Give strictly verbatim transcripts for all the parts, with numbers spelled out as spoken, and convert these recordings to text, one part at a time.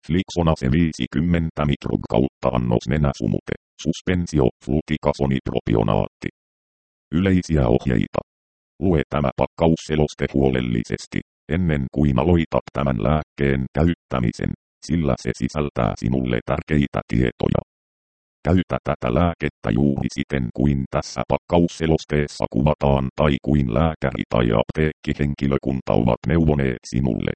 Flixonase viisikymmentä mikrog kautta annos nenäsumute. Suspensio, flutikasonipropionaatti. Yleisiä ohjeita. Lue tämä pakkausseloste huolellisesti, ennen kuin aloitat tämän lääkkeen käyttämisen, sillä se sisältää sinulle tärkeitä tietoja. Käytä tätä lääkettä juuri siten kuin tässä pakkausselosteessa kuvataan tai kuin lääkäri tai apteekkihenkilökunta ovat neuvoneet sinulle.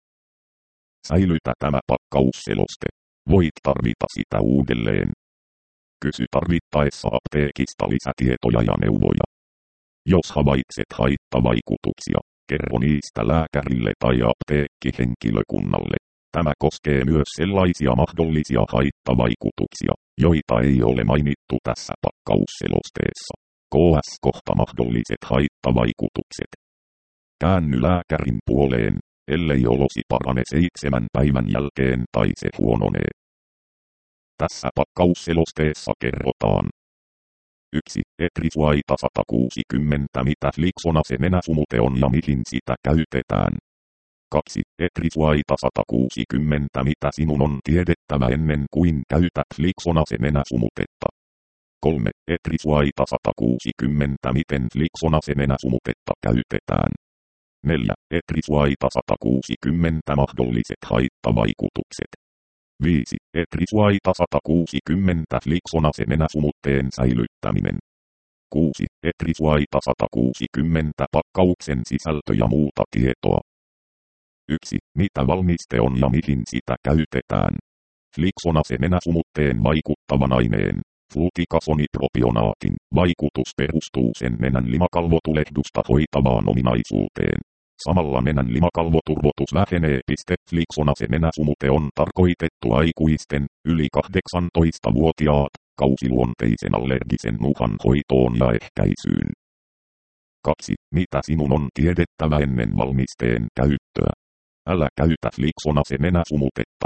Säilytä tämä pakkausseloste. Voit tarvita sitä uudelleen. Kysy tarvittaessa apteekista lisätietoja ja neuvoja. Jos havaitset haittavaikutuksia, kerro niistä lääkärille tai apteekkihenkilökunnalle. Tämä koskee myös sellaisia mahdollisia haittavaikutuksia, joita ei ole mainittu tässä pakkausselosteessa. Ks kohta mahdolliset haittavaikutukset. Käänny lääkärin puoleen, ellei olosi parane seitsemän päivän jälkeen tai se huononee. Tässä pakkausselosteessa kerrotaan. yksi. Etrisuaita sata kuusikymmentä mitä Flixonase nenäsumute on ja mihin sitä käytetään. kaksi. Etrisuaita sata kuusikymmentä mitä sinun on tiedettävä ennen kuin käytät Flixonase nenäsumutetta. kolme. Etrisuaita sata kuusikymmentä miten Flixonase nenäsumutetta käytetään. neljä. Etrisuaita sata kuusikymmentä mahdolliset haittavaikutukset. viisi. Etrisuaita sata kuusikymmentä Flixonase nenäsumutteen säilyttäminen. kuusi. Etrisuaita sata kuusikymmentä pakkauksen sisältö ja muuta tietoa. yksi. Mitä valmiste on ja mihin sitä käytetään? Flixonase nenäsumutteen vaikuttavan aineen, flutikasonipropionaatin, vaikutus perustuu sen nenän limakalvotulehdusta hoitavaan ominaisuuteen. Samalla nenän limakalvoturvotus vähenee. Flixonase nenäsumute on tarkoitettu aikuisten, yli kahdeksantoistavuotiaat, kausiluonteisen allergisen nuhan hoitoon ja ehkäisyyn. kaksi. Mitä sinun on tiedettävä ennen valmisteen käyttöä? Älä käytä Flixonase nenäsumutetta.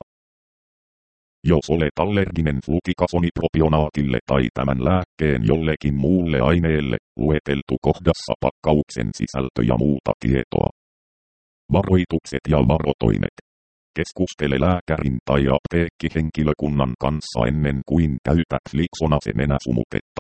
Jos olet allerginen flutikasonipropionaatille tai tämän lääkkeen jollekin muulle aineelle, lueteltu kohdassa pakkauksen sisältö ja muuta tietoa. Varoitukset ja varotoimet. Keskustele lääkärin tai apteekkihenkilökunnan kanssa ennen kuin käytät Flixonase nenäsumutetta.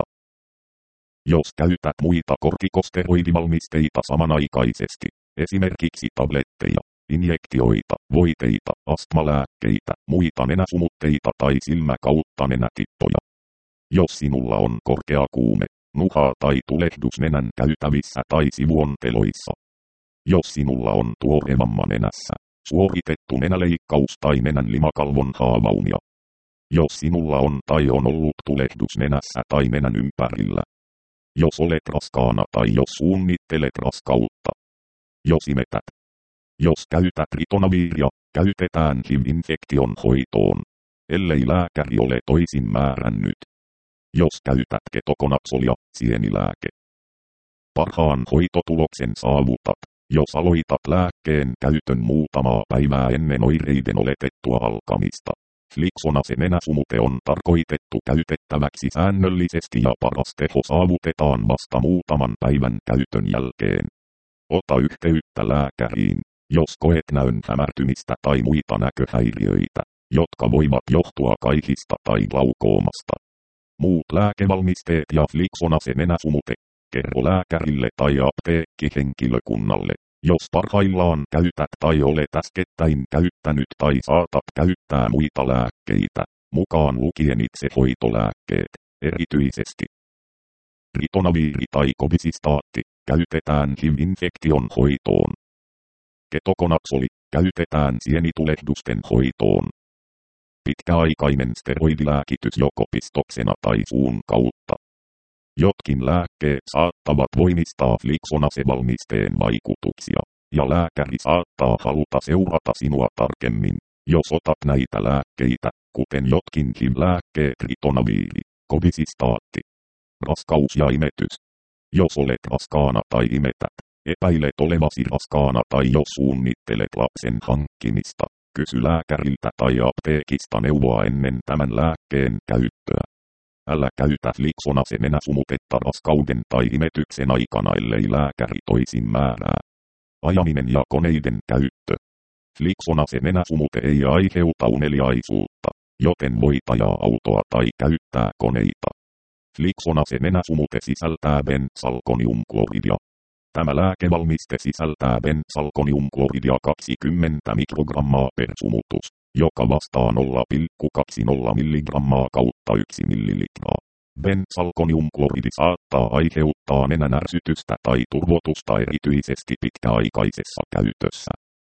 Jos käytät muita kortikosteroidivalmisteita samanaikaisesti, esimerkiksi tabletteja, injektioita, voiteita, astmalääkkeitä, muita nenäsumutteita tai silmä kautta nenätippoja. Jos sinulla on korkea kuume, nuha tai tulehdus nenän käytävissä tai sivuonteloissa. Jos sinulla on tuore vamma nenässä, suoritettu nenäleikkaus tai nenän limakalvon haavaumia. Jos sinulla on tai on ollut tulehdus nenässä tai nenän ympärillä. Jos olet raskaana tai jos suunnittelet raskautta. Jos imetät. Jos käytät ritonaviria, käytetään H I V-infektion hoitoon, ellei lääkäri ole toisin määrännyt. Jos käytät ketokonazoolia, sienilääke. Parhaan hoitotuloksen saavutat, jos aloitat lääkkeen käytön muutamaa päivää ennen oireiden oletettua alkamista. Flixonase nenäsumute on tarkoitettu käytettäväksi säännöllisesti ja paras teho saavutetaan vasta muutaman päivän käytön jälkeen. Ota yhteyttä lääkäriin, jos koet näön hämärtymistä tai muita näköhäiriöitä, jotka voivat johtua kaihista tai glaukoomasta. Muut lääkevalmisteet ja Flixonase nenäsumute. Kerro lääkärille tai apteekkihenkilökunnalle, jos parhaillaan käytät tai olet äskettäin käyttänyt tai saatat käyttää muita lääkkeitä, mukaan lukien itse hoitolääkkeet, erityisesti ritonaviiri tai kovisitaatti, käytetään H I V-infektion hoitoon. Ketokonazooli käytetään sienitulehdusten hoitoon. Pitkäaikainen steroidilääkitys joko pistoksena tai suun kautta. Jotkin lääkkeet saattavat voimistaa Flixonase-valmisteen vaikutuksia, ja lääkäri saattaa haluta seurata sinua tarkemmin, jos otat näitä lääkkeitä, kuten jotkin H I V-lääkkeet ritonaviiri, kovisitaatti. Raskaus ja imetys. Jos olet raskaana tai imetät, epäilet olevasi raskaana tai jos suunnittelet lapsen hankkimista, kysy lääkäriltä tai apteekista neuvoa ennen tämän lääkkeen käyttöä. Älä käytä Flixonase nenäsumutetta raskauden tai imetyksen aikana ellei lääkäri toisin määrää. Ajaminen ja koneiden käyttö. Flixonase nenäsumute ei aiheuta uneliaisuutta, joten voi ajaa autoa tai käyttää koneita. Flixonase nenäsumute sisältää benzalkoniumkloridia. Tämä lääkevalmiste sisältää benzalkoniumkloridia kaksikymmentä mikrogrammaa per sumutus, joka vastaa nolla pilkku kaksikymmentä milligrammaa kautta yksi millilitraa. Benzalkoniumkloridi saattaa aiheuttaa nenän ärsytystä tai turvotusta erityisesti pitkäaikaisessa käytössä.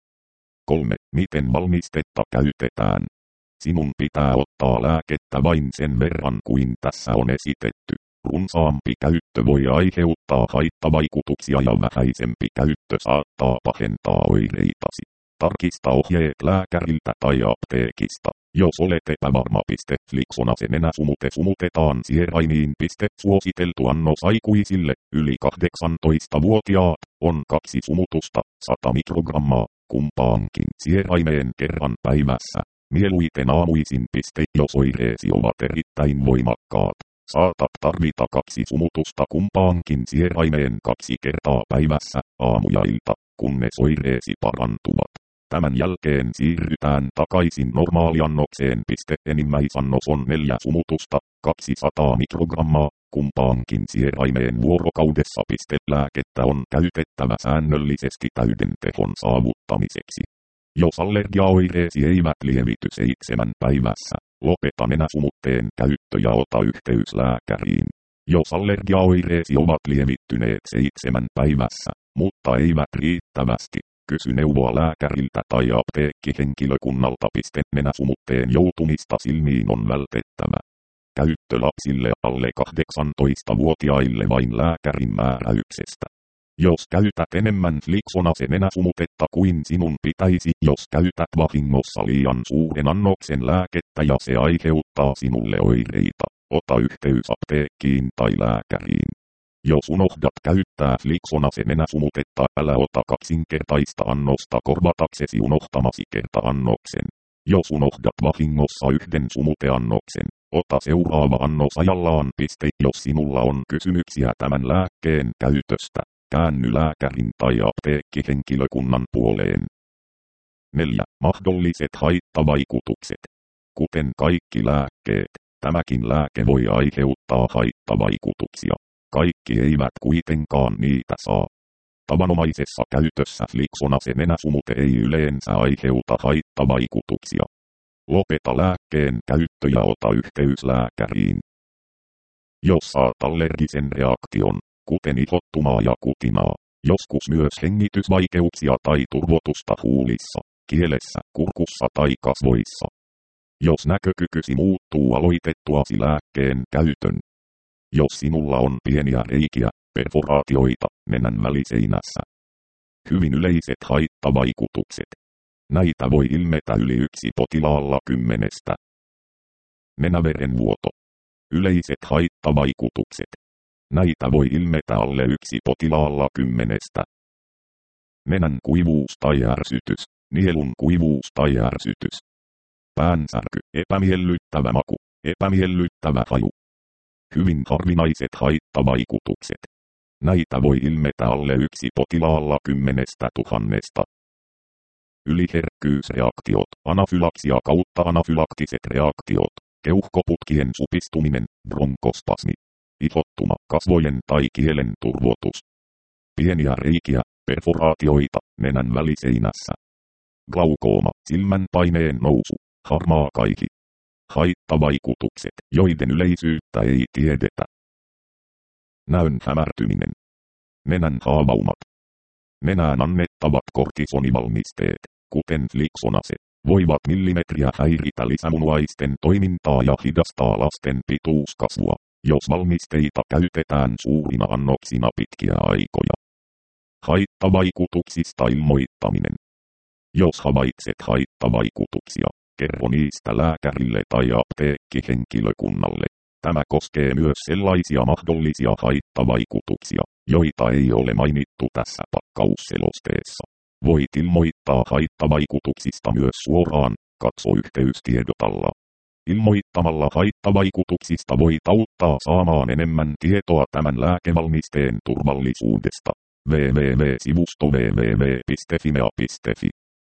kolme. Miten valmistetta käytetään? Sinun pitää ottaa lääkettä vain sen verran kuin tässä on esitetty. Runsaampi käyttö voi aiheuttaa haittavaikutuksia ja vähäisempi käyttö saattaa pahentaa oireitasi. Tarkista ohjeet lääkäriltä tai apteekista. Jos olet epävarma, Flixonase nenäsumute sumutetaan sieraimiin. Suositeltu annos aikuisille, yli kahdeksantoistavuotiaat, on kaksi sumutusta, sata mikrogrammaa, kumpaankin sieraimeen kerran päivässä. Mieluiten aamuisin. Jos oireesi ovat erittäin voimakkaat, saatat tarvita kaksi sumutusta kumpaankin sieraimeen kaksi kertaa päivässä, aamu ja ilta, kunnes oireesi parantuvat. Tämän jälkeen siirrytään takaisin normaaliannokseen. Enimmäisannos on neljä sumutusta, kaksisataa mikrogrammaa, kumpaankin sieraimeen vuorokaudessa. Lääkettä on käytettävä säännöllisesti täyden tehon saavuttamiseksi. Jos allergiaoireesi eivät lievity seitsemän päivässä, lopeta nenäsumutteen käyttö ja ota yhteys lääkäriin. Jos allergiaoireesi ovat lievittyneet seitsemän päivässä, mutta eivät riittävästi, kysy neuvoa lääkäriltä tai apteekkihenkilökunnalta. Nenäsumutteen joutumista silmiin on vältettävä. Käyttö lapsille alle kahdeksantoistavuotiaille vain lääkärin määräyksestä. Jos käytät enemmän Flixonase nenäsumutetta kuin sinun pitäisi, jos käytät vahingossa liian suuren annoksen lääkettä ja se aiheuttaa sinulle oireita, ota yhteys apteekkiin tai lääkäriin. Jos unohdat käyttää Flixonase nenäsumutetta, älä ota kaksinkertaista annosta korvataksesi unohtamasi kerta-annoksen. Jos unohdat vahingossa yhden sumuteannoksen, ota seuraava annos ajallaan. Jos sinulla on kysymyksiä tämän lääkkeen käytöstä, käänny lääkärin tai apteekkihenkilökunnan puoleen. neljä. Mahdolliset haittavaikutukset. Kuten kaikki lääkkeet, tämäkin lääke voi aiheuttaa haittavaikutuksia. Kaikki eivät kuitenkaan niitä saa. Tavanomaisessa käytössä Flixonase nenäsumute ei yleensä aiheuta haittavaikutuksia. Lopeta lääkkeen käyttö ja ota yhteys lääkäriin. Jos saat allergisen reaktion, kuten ihottumaa ja kutinaa, joskus myös hengitysvaikeuksia tai turvotusta huulissa, kielessä, kurkussa tai kasvoissa. Jos näkökykysi muuttuu aloitettuasi lääkkeen käytön. Jos sinulla on pieniä reikiä, perforaatioita, nenän väliseinässä. Hyvin yleiset haittavaikutukset. Näitä voi ilmetä yli yksi potilaalla kymmenestä. Nenäverenvuoto. Yleiset haittavaikutukset. Näitä voi ilmetä alle yksi potilaalla kymmenestä. Nenän kuivuus tai ärsytys, nielun kuivuus tai ärsytys. Päänsärky, epämiellyttävä maku, epämiellyttävä haju. Hyvin harvinaiset haittavaikutukset. Näitä voi ilmetä alle yksi potilaalla kymmenestä tuhannesta. Yliherkkyysreaktiot, anafylaksia kautta anafylaktiset reaktiot, keuhkoputkien supistuminen, bronkospasmi. Ihottuma, kasvojen tai kielen turvotus. Pieniä reikiä, perforaatioita, nenän väliseinässä. Glaukooma, silmän paineen nousu, harmaa kaihi. Haittavaikutukset, joiden yleisyyttä ei tiedetä. Näön hämärtyminen. Nenän haavaumat. Nenään annettavat kortisonivalmisteet, kuten Flixonase, voivat millimetriä häiritä lisämunuaisten toimintaa ja hidastaa lasten pituuskasvua, jos valmisteita käytetään suurina annoksina pitkiä aikoja. Haittavaikutuksista ilmoittaminen. Jos havaitset haittavaikutuksia, kerro niistä lääkärille tai apteekkihenkilökunnalle. Tämä koskee myös sellaisia mahdollisia haittavaikutuksia, joita ei ole mainittu tässä pakkausselosteessa. Voit ilmoittaa haittavaikutuksista myös suoraan, katso yhteystiedot alla. Ilmoittamalla haittavaikutuksista voit auttaa saamaan enemmän tietoa tämän lääkevalmisteen turvallisuudesta. www-sivusto www piste fimea piste fi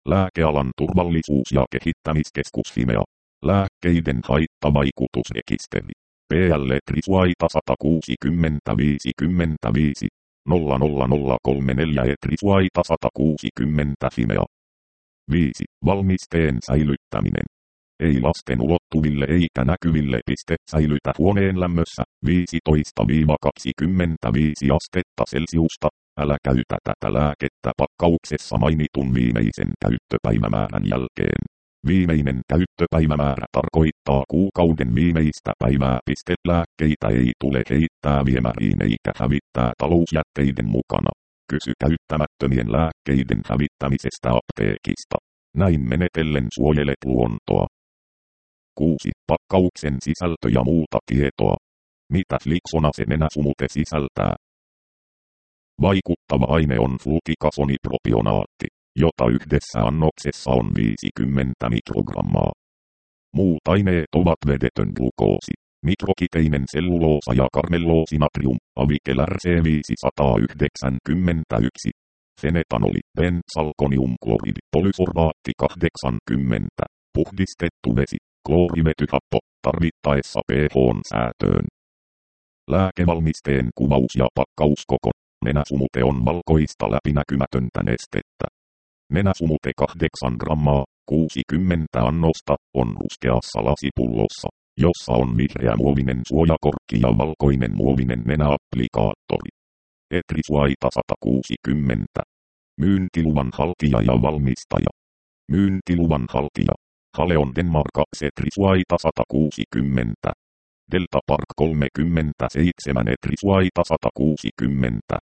Lääkealan turvallisuus- ja kehittämiskeskus Fimea. Lääkkeiden haittavaikutusrekisteri. P L Trisuaita sata kuusikymmentä viisikymmentäviisi nolla nolla nolla kolme neljä E Trisuaita sata kuusikymmentä Fimea. viisi. Valmisteen säilyttäminen. Ei lasten ulottuville eikä näkyville. Piste. Säilytä huoneen lämmössä viisitoista kaksikymmentäviisi astetta Celsiusta. Älä käytä tätä lääkettä pakkauksessa mainitun viimeisen käyttöpäivämäärän jälkeen. Viimeinen käyttöpäivämäärä tarkoittaa kuukauden viimeistä päivää. Piste. Lääkkeitä ei tule heittää viemäriin eikä hävittää talousjätteiden mukana. Kysy käyttämättömien lääkkeiden hävittämisestä apteekista. Näin menetellen suojelet luontoa. kuusi. Pakkauksen sisältö ja muuta tietoa. Mitä Flixonase nenäsumute sisältää? Vaikuttava aine on flutikasonipropionaatti, jota yhdessä annoksessa on viisikymmentä mikrogrammaa. Muut aineet ovat vedetön glukoosi, mikrokiteinen selluloosa ja karmelloosi-natrium, Avikel R C viisisataayhdeksänkymmentäyksi. Fenetanoli, bensalkoniumkloridi, polysorbaatti kahdeksankymmentä, puhdistettu vesi, kloorivetyhappo, tarvittaessa pH:n säätöön. Lääkevalmisteen kuvaus ja pakkauskoko. Nenäsumute on valkoista läpinäkymätöntä nestettä. Nenäsumute kahdeksan grammaa, kuusikymmentä annosta, on ruskeassa lasipullossa, jossa on vihreä muovinen suojakorkki ja valkoinen muovinen nenäapplikaattori. E Trisuaita sata kuusikymmentä. Myyntiluvan haltija ja valmistaja. Myyntiluvan haltija. Haleon Denmark E Trisuaita sata kuusikymmentä. Delta Park kolmekymmentäseitsemän E Trisuaita sata kuusikymmentä.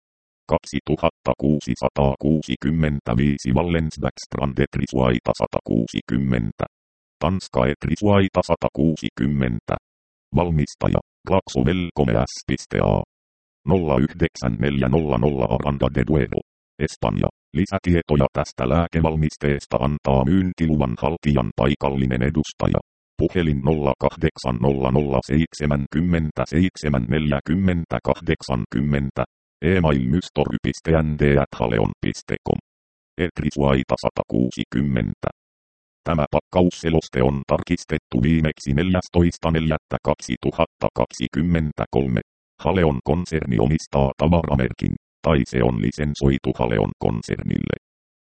kaksituhattakuusisataakuusikymmentäviisi Wallensbackstrand E Trisuaita sata kuusikymmentä. Tanska E Trisuaita sata kuusikymmentä. Valmistaja, Glaxo Wellcome S A. nolla yhdeksän neljä nolla nolla Aranda de Duero, Espanja. Lisätietoja tästä lääkevalmisteesta antaa myyntiluvan haltijan paikallinen edustaja. Puhelin nolla kahdeksan nolla nolla seitsemänkymmentä seitsemän neljäkymmentä kahdeksankymmentä. E-mail mystory piste n d at haleon piste com. E Trisuaita sata kuusikymmentä. Tämä pakkausseloste on tarkistettu viimeksi neljästoista neljättä kaksituhattakaksikymmentäkolme. Haleon konserni omistaa tavaramerkin, tai se on lisensoitu Haleon konsernille.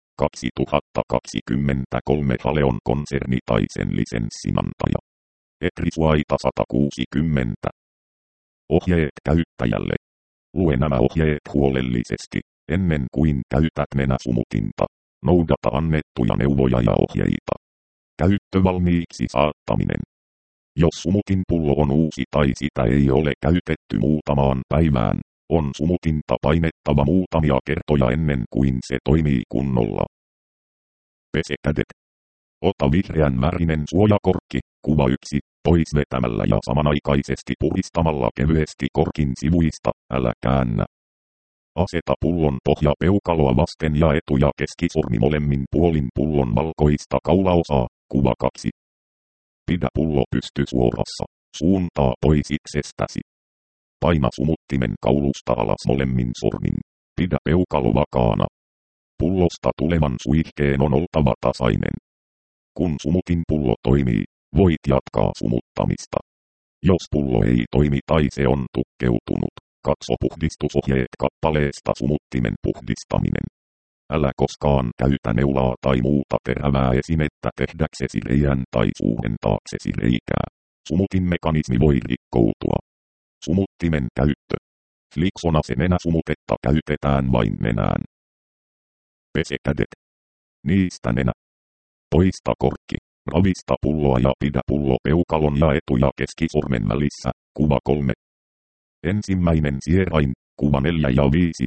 kaksituhattakaksikymmentäkolme Haleon konserni tai sen lisenssinantaja. E Trisuaita sata kuusikymmentä. Ohjeet käyttäjälle. Lue nämä ohjeet huolellisesti, ennen kuin käytät nenäsumutinta. Noudata annettuja neuvoja ja ohjeita. Käyttövalmiiksi saattaminen. Jos sumutin pullo on uusi tai sitä ei ole käytetty muutamaan päivään, on sumutinta painettava muutamia kertoja ennen kuin se toimii kunnolla. Pese kädet. Ota vihreän värinen suojakorkki, kuva yksi, pois vetämällä ja samanaikaisesti puristamalla kevyesti korkin sivuista, älä käännä. Aseta pullon pohja peukaloa vasten ja etu- ja keskisormi molemmin puolin pullon valkoista kaulaosaa, kuva kaksi. Pidä pullo pystysuorassa, suuntaa pois itsestäsi. Paina sumuttimen kaulusta alas molemmin sormin. Pidä peukalo vakaana. Pullosta tulevan suihkeen on oltava tasainen. Kun sumutin pullo toimii, voit jatkaa sumuttamista. Jos pullo ei toimi tai se on tukkeutunut, katso puhdistusohjeet kappaleesta Sumuttimen puhdistaminen. Älä koskaan käytä neulaa tai muuta terävää esinettä tehdäksesi reiän tai suurentaaksesi reikää. Sumutinmekanismi voi rikkoutua. Sumuttimen käyttö. Flixonase nenäsumutetta käytetään vain nenään. Pese kädet. Niistä nenä. Poista korkki. Ravista pulloa ja pidä pullo peukalon ja etu- ja keskisormen välissä, kuva kolme. Ensimmäinen sierain, kuva neljä ja viisi.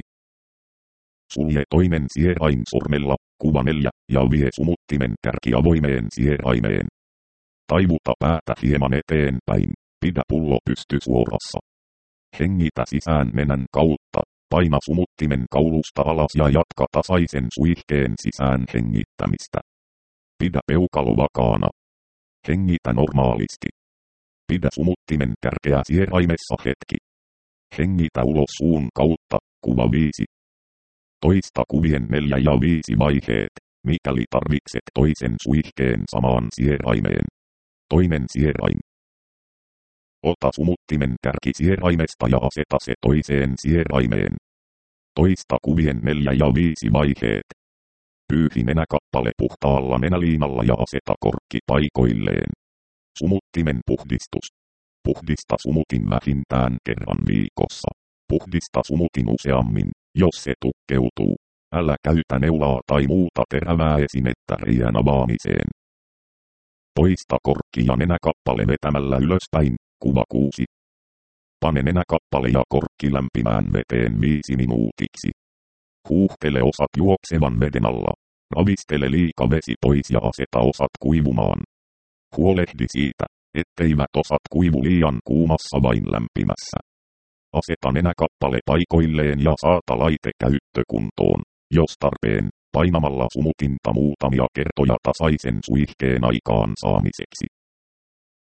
Sulje toinen sierain sormella, kuva neljä, ja vie sumuttimen kärki avoimeen sieraimeen. Taivuta päätä hieman eteenpäin, pidä pullo pystysuorassa. Hengitä sisään nenän kautta, paina sumuttimen kaulusta alas ja jatka tasaisen suihkeen sisään hengittämistä. Pidä peukalo vakaana. Hengitä normaalisti. Pidä sumuttimen kärkeä sieraimessa hetki. Hengitä ulos suun kautta, kuva viisi. Toista kuvien neljä ja viisi vaiheet. mikäli tarvitset toisen suihkeen samaan sieraimeen. Toinen sierain. Ota sumuttimen kärki sieraimesta ja aseta se toiseen sieraimeen. Toista kuvien neljä ja viisi vaiheet. Pyyhi nenäkappale puhtaalla nenäliinalla ja aseta korkki paikoilleen. Sumuttimen puhdistus. Puhdista sumutin vähintään kerran viikossa. Puhdista sumutin useammin, jos se tukkeutuu. Älä käytä neulaa tai muuta terävää esinettä riiän avaamiseen. Poista korkki ja nenäkappale vetämällä ylöspäin, kuva kuusi. Pane nenäkappale ja korkki lämpimään veteen viisi minuutiksi. Huuhtele osat juoksevan veden alla. Ravistele liika vesi pois ja aseta osat kuivumaan. Huolehdi siitä, etteivät osat kuivu liian kuumassa vain lämpimässä. Aseta nenäkappale paikoilleen ja saata laite käyttökuntoon, jos tarpeen, painamalla sumutinta muutamia kertoja tasaisen suihkeen aikaan saamiseksi.